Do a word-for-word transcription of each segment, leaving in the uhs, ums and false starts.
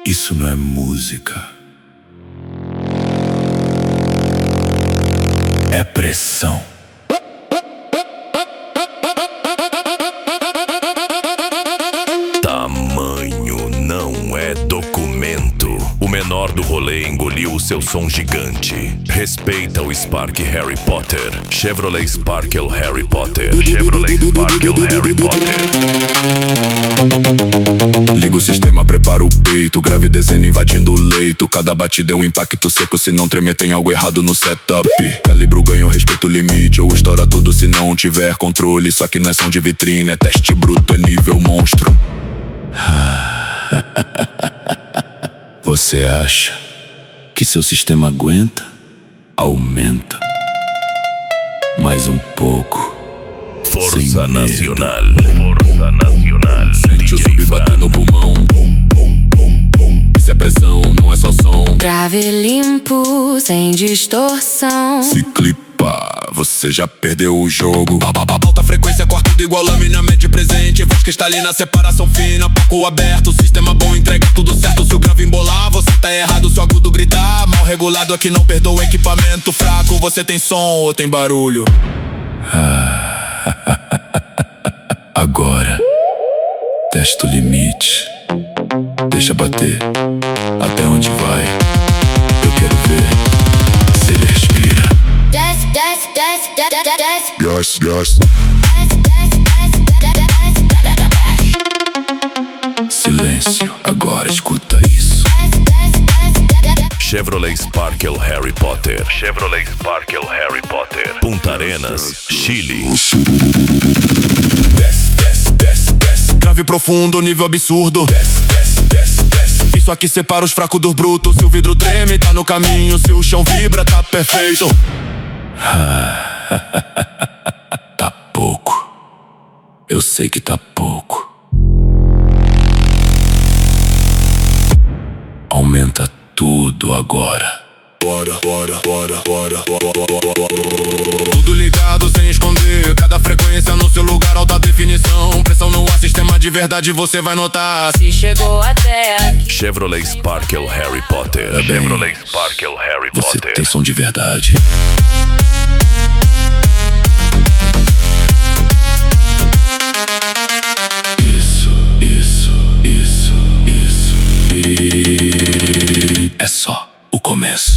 Isso não é música. É pressão. Tamanho não é documento. O menor do rolê engoliu o seu som gigante. Respeita o Spark Harry Potter. Chevrolet Sparkle Harry Potter. Chevrolet Sparkle Harry Potter. Liga o sistema, prepara o peito. Grave descendo, invadindo o leito. Cada batida é um impacto seco. Se não tremer, tem algo errado no setup. Calibra o ganho, respeita o limite. Ou estoura tudo se não tiver controle. Isso aqui não é som de vitrine, é teste bruto, é nível monstro. Você acha que seu sistema aguenta? Aumenta mais um pouco. Força Nacional. Força Nacional. Sente o sub bater no pulmão. Isso é pressão, não é só som. Grave limpo, sem distorção. Se clipa, você já perdeu o jogo. Alta frequência, corta tudo igual lâmina, mente presente. Voz cristalina, separação fina, palco aberto. Sistema bom, entrega tudo certo. Se o grave embolar, você tá errado. Se o agudo gritar, mal regulado aqui não perdoa. Equipamento fraco, você tem som ou tem barulho? Agora testa o limite. Deixa bater. Até onde vai? Eu quero ver se ele respira. Desce, desce, desce, desce, desce. Gas, gas. Silêncio, agora escuta isso. Chevrolet Sparkle Harry Potter. Chevrolet Sparkle Harry Potter. Punta Arenas, Chile. Desce, desce, desce, desce. Grave profundo, nível absurdo. Desce, desce, desce, desce. Isso aqui separa os fracos dos brutos. Se o vidro treme, tá no caminho. Se o chão vibra, tá perfeito. Tá pouco. Eu sei que tá pouco. Aumenta tudo agora. Bora, bora, bora, bora, bora, bora. Tudo ligado sem esconder. Cada frequência no seu lugar, alta definição. Pressão no ar, sistema de verdade, você vai notar. Se chegou até aqui. Chevrolet Sparkle Harry Potter. É bem, Chevrolet Sparkle Harry você Potter. tem som de verdade. Isso, isso, isso, isso. E é só o começo.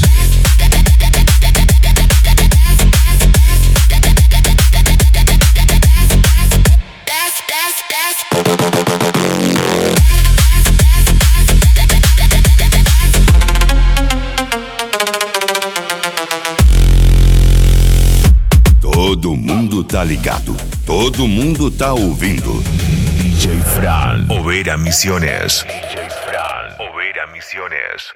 Todo mundo tá ligado, todo mundo tá ouvindo. D J Fran, Oveira Misiones. D J Fran, Oveira Misiones.